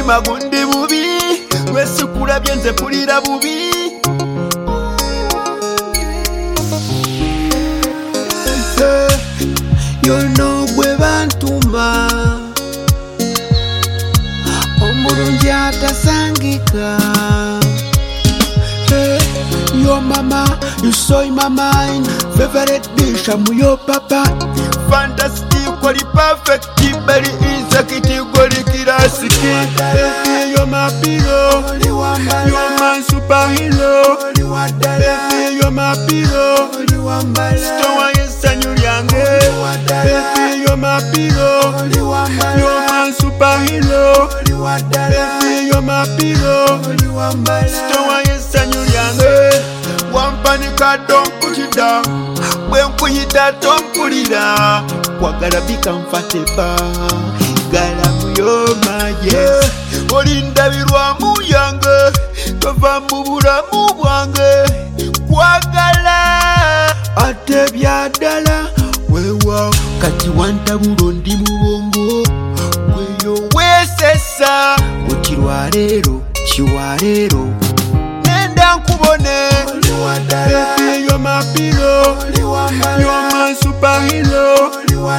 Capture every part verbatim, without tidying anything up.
n'omutima gundi bubi lwesikulabye nze mpulira bubi yono gwe bantuma omulungi atasangika. Your mama, you soy my mind. Favorite dish, I'm your papa. Fantastic, quality perfect. Very insecurity, quality curiosity. You're my pillow. You're my superhero. You're my pillow. Stowa yesanyu lyange. You're my pillow. You're my superhero. You're my pillow. Stowa yesanyu lyange. Wampanika don't put it down. When kuyita tompulira kwagala bikamfateba gala muyo maye olindabirwamu yange tova mu bulamu bwange kwagala ate byaddala wewa kati wantabula ndi mu bwongo gweyo weesesa okirwaleero kiwaleero nenda nkubone. You're my pillow, you're my superhero.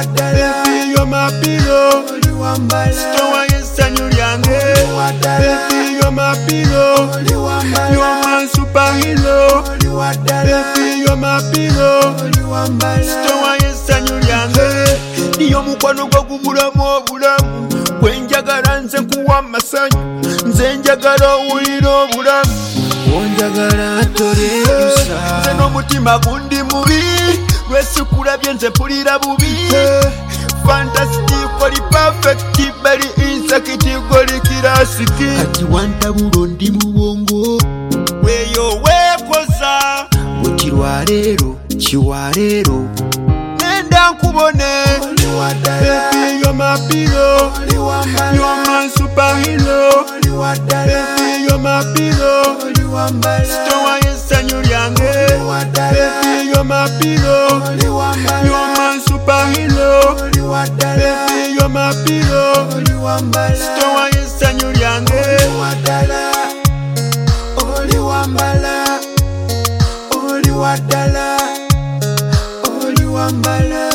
You're my pillow, stowa yesanyu lyange. You're my pillow, you're my superhero. You're my pillow, stowa yesanyu lyange. Niyo mukwano gwo gubulamu obulamu gwe njagala nze nkuwa amasanyu nze njagala owulira obulamu onjagala toleesa nze n'omutima gundi mubi lwesikulabye nze mpulira bubi fantastic oli perfect very insecurity goli kirasiki kati wantabula ndi mu bwongo weeyo weekoza okirwaleero kiwaleero nenda nkubone. You're my pillow, you're my superhero. You're my pillow, stowa yesanyu lyange. You're my pillow, you're my superhero. You're my pillow, stowa yesanyu lyange. Oli wambala, oli wadala, oli wambala.